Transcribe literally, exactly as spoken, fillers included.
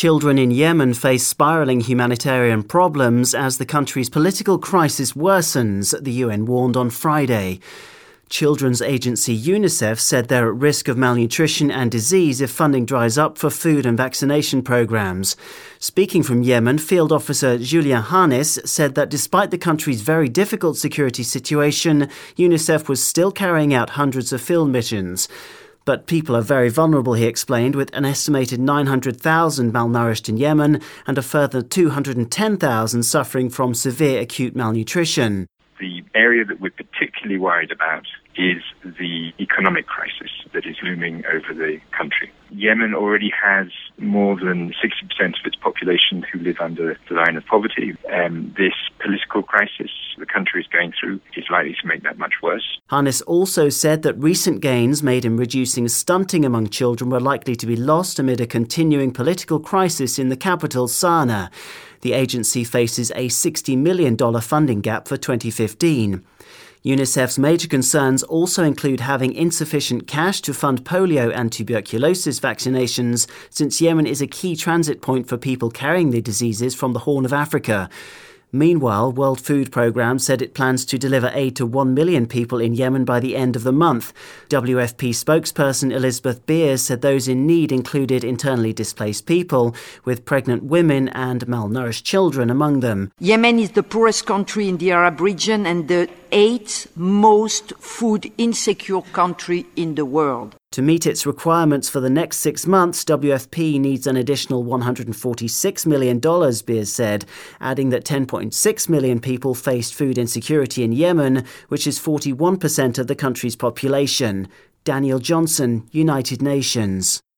Children in Yemen face spiralling humanitarian problems as the country's political crisis worsens, the U N warned on Friday. Children's agency UNICEF said they're at risk of malnutrition and disease if funding dries up for food and vaccination programs. Speaking from Yemen, Field Officer Julien Hannes said that despite the country's very difficult security situation, UNICEF was still carrying out hundreds of field missions. But people are very vulnerable, he explained, with an estimated nine hundred thousand malnourished in Yemen and a further two hundred ten thousand suffering from severe acute malnutrition. The area that we're particularly worried about is the economic crisis that is looming over the country. Yemen already has more than sixty percent of its population who live under the line of poverty. Um, this political crisis the country is going through is likely to make that much worse. Hannes also said that recent gains made in reducing stunting among children were likely to be lost amid a continuing political crisis in the capital, Sana'a. The agency faces a sixty million dollars funding gap for twenty fifteen. UNICEF's major concerns also include having insufficient cash to fund polio and tuberculosis vaccinations, since Yemen is a key transit point for people carrying the diseases from the Horn of Africa. Meanwhile, World Food Programme said it plans to deliver aid to one million people in Yemen by the end of the month. W F P spokesperson Elizabeth Beers said those in need included internally displaced people, with pregnant women and malnourished children among them. Yemen is the poorest country in the Arab region and the eighth most food insecure country in the world. To meet its requirements for the next six months, W F P needs an additional one hundred forty-six million dollars, Beers said, adding that ten point six million people faced food insecurity in Yemen, which is forty-one percent of the country's population. Daniel Johnson, United Nations.